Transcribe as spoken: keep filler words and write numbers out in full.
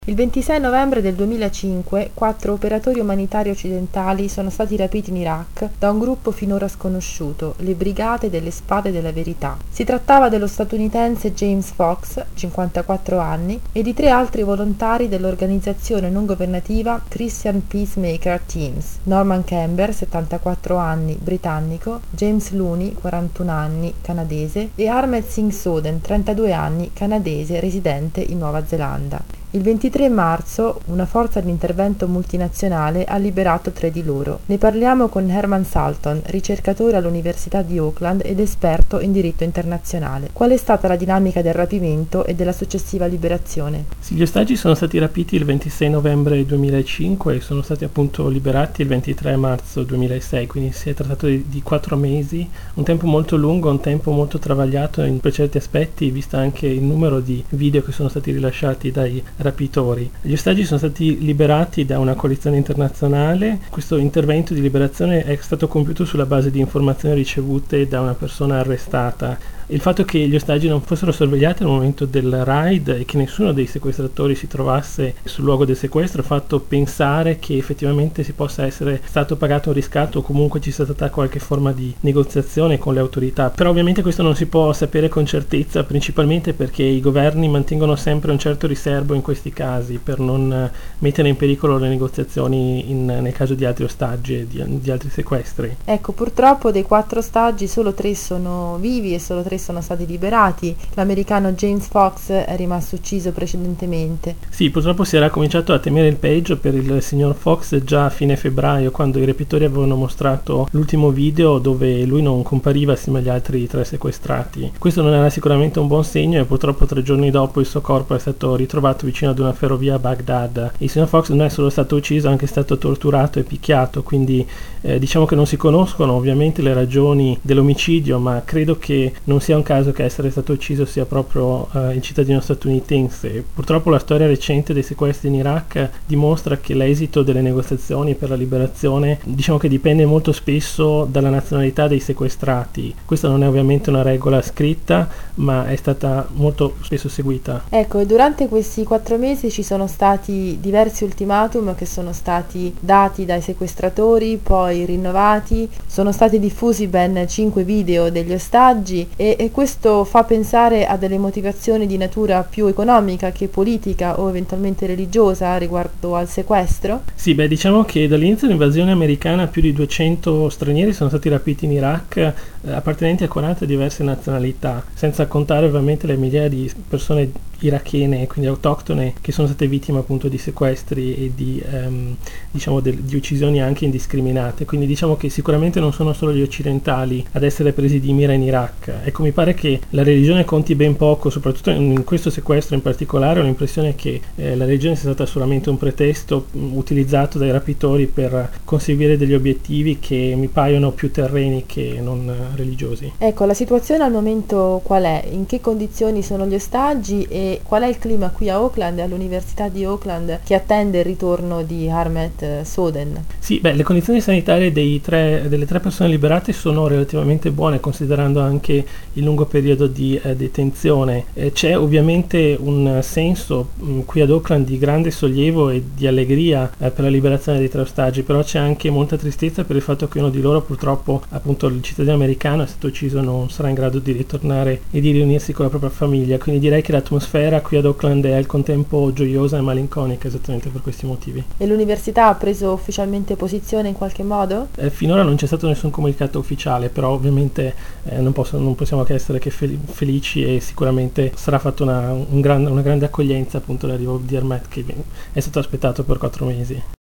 Il ventisei novembre del duemilacinque, quattro operatori umanitari occidentali sono stati rapiti in Iraq da un gruppo finora sconosciuto, le Brigate delle Spade della Verità. Si trattava dello statunitense James Fox, cinquantaquattro anni, e di tre altri volontari dell'organizzazione non governativa Christian Peacemaker Teams: Norman Camber, settantaquattro anni, britannico; James Looney, quarantuno anni, canadese; e Harmet Singh Soden, trentadue anni, canadese, residente in Nuova Zelanda. Il ventitré marzo una forza di intervento multinazionale ha liberato tre di loro. Ne parliamo con Herman Salton, ricercatore all'Università di Auckland ed esperto in diritto internazionale. Qual è stata la dinamica del rapimento e della successiva liberazione? Sì, gli ostaggi sono stati rapiti il ventisei novembre duemilacinque e sono stati appunto liberati il ventitré marzo duemilasei, quindi si è trattato di, di quattro mesi, un tempo molto lungo, un tempo molto travagliato in, per certi aspetti, vista anche il numero di video che sono stati rilasciati dai rapitori. Gli ostaggi sono stati liberati da una coalizione internazionale. Questo intervento di liberazione è stato compiuto sulla base di informazioni ricevute da una persona arrestata. Il fatto che gli ostaggi non fossero sorvegliati al momento del raid e che nessuno dei sequestratori si trovasse sul luogo del sequestro ha fatto pensare che effettivamente si possa essere stato pagato un riscatto o comunque ci sia stata qualche forma di negoziazione con le autorità. Però ovviamente questo non si può sapere con certezza, principalmente perché i governi mantengono sempre un certo riservo in questi casi per non mettere in pericolo le negoziazioni in, nel caso di altri ostaggi e di, di altri sequestri. Ecco, purtroppo dei quattro ostaggi solo tre sono vivi e solo tre sono stati liberati. L'americano James Fox è rimasto ucciso precedentemente. Sì, purtroppo si era cominciato a temere il peggio per il signor Fox già a fine febbraio, quando i rapitori avevano mostrato l'ultimo video dove lui non compariva assieme agli altri tre sequestrati. Questo non era sicuramente un buon segno e purtroppo tre giorni dopo il suo corpo è stato ritrovato vicino ad una ferrovia a Baghdad. Il signor Fox non è solo stato ucciso, è anche stato torturato e picchiato, quindi eh, diciamo che non si conoscono ovviamente le ragioni dell'omicidio, ma credo che non sia un caso che essere stato ucciso sia proprio uh, il cittadino statunitense. Purtroppo la storia recente dei sequestri in Iraq dimostra che l'esito delle negoziazioni per la liberazione diciamo che dipende molto spesso dalla nazionalità dei sequestrati. Questa non è ovviamente una regola scritta, ma è stata molto spesso seguita. Ecco, e durante questi quattro mesi ci sono stati diversi ultimatum che sono stati dati dai sequestratori, poi rinnovati, sono stati diffusi ben cinque video degli ostaggi e, e questo fa pensare a delle motivazioni di natura più economica che politica o eventualmente religiosa riguardo al sequestro? Sì, beh, diciamo che dall'inizio dell'invasione americana più di duecento stranieri sono stati rapiti in Iraq, eh, appartenenti a quaranta diverse nazionalità, senza contare ovviamente le migliaia di persone irachene, quindi autoctone, che sono state vittime appunto di sequestri e di, ehm, diciamo del, di uccisioni anche indiscriminate. Quindi diciamo che sicuramente non sono solo gli occidentali ad essere presi di mira in Iraq. Ecco, mi pare che la religione conti ben poco, soprattutto in questo sequestro in particolare. Ho l'impressione che eh, la religione sia stata solamente un pretesto mh, utilizzato dai rapitori per conseguire degli obiettivi che mi paiono più terreni che non eh, religiosi. Ecco, la situazione al momento qual è? In che condizioni sono gli ostaggi e qual è il clima qui a Auckland e all'Università di Auckland che attende il ritorno di Harmet Soden? Sì, beh, le condizioni sanitarie dei tre, delle tre persone liberate sono relativamente buone, considerando anche il lungo periodo di eh, detenzione. Eh, c'è ovviamente un senso mh, qui ad Auckland di grande sollievo e di allegria eh, per la liberazione dei tre ostaggi, però c'è anche molta tristezza per il fatto che uno di loro, purtroppo appunto il cittadino americano, è stato ucciso, non sarà in grado di ritornare e di riunirsi con la propria famiglia. Quindi direi che l'atmosfera qui ad Auckland è al contempo gioiosa e malinconica, esattamente per questi motivi. E l'università ha preso ufficialmente posizione in qualche modo? Eh, finora non c'è stato nessun comunicato ufficiale, però ovviamente eh, non, posso, non possiamo che essere che fel- felici e sicuramente sarà fatta una, un gran, una grande accoglienza appunto l'arrivo di Harmet, che è stato aspettato per quattro mesi.